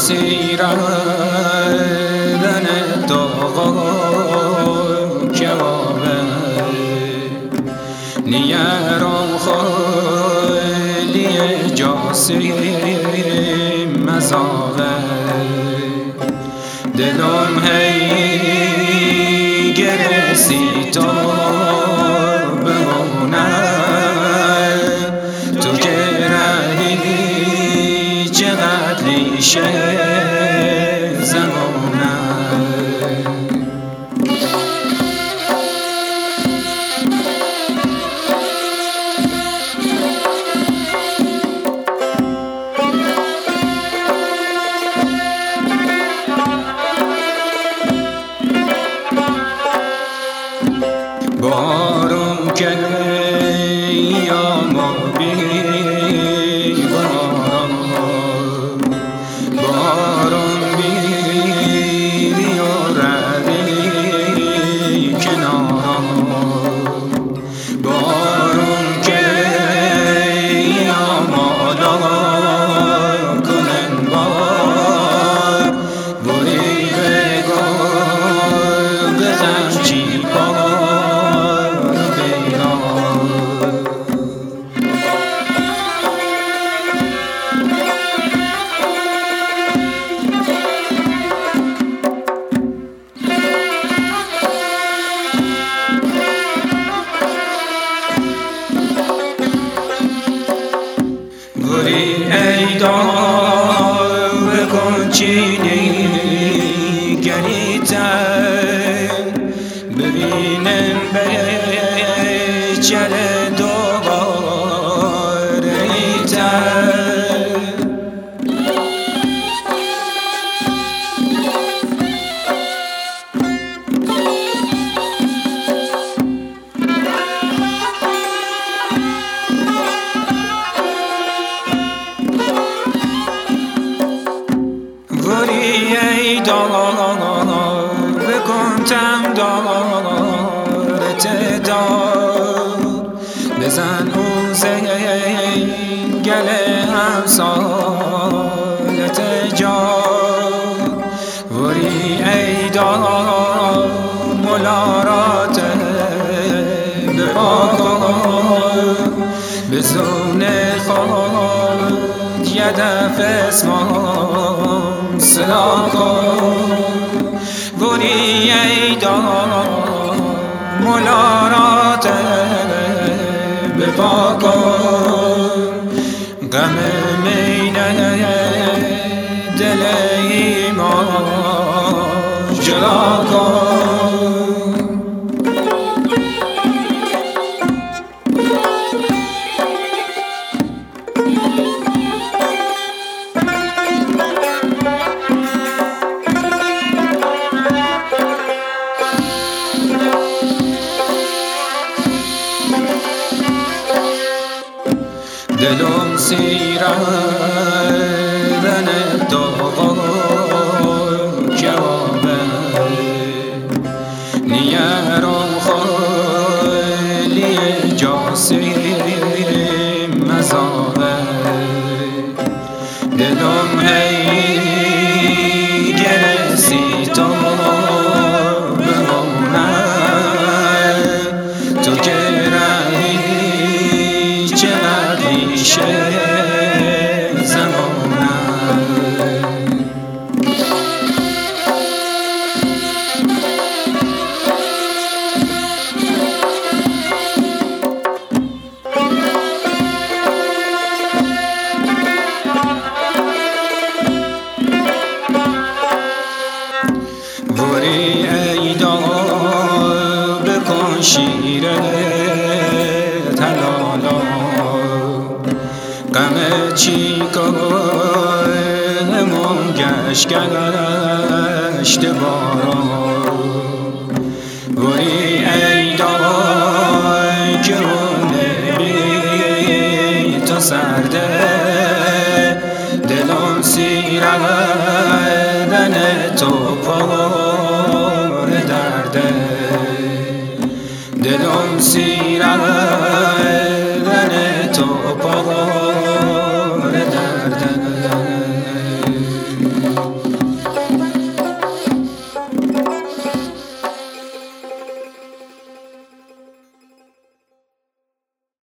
سیردن داغا کبابه نیرم خالی جاسیم مزاوه دلم هی گرسی تا بمونه تو که رهی چقدر ریشه زمانه بارم که یا ما بی بارم بی و ردی کنارم بارم که یا مالا کنن بار بوری بگاه بزن چی گوری ای دار بکن چینی گریتن ببینم به چره دوباره ایتن گوری ای دار بکن تم دارت دار بزن اون زنگل همسالت جار گوری ای دار ملارات بپا کن بزون خود یه دفع اسمان صدا کن گوری ای دار ملارات بپا کن غم مینه دل ایمان جلا کن دلم سیردن داغا کبابه نیرم خالی جاسیم مزاوه دلم هی گرسی تا بمونه تو که رهی چقدر ریشه زمانه گوری ای دار بکن شیره تلالا غم چی کنم گشت باران گوری ای دار که بی تو سرده دلم سیردن تو پر درده دلم سیردن تو پر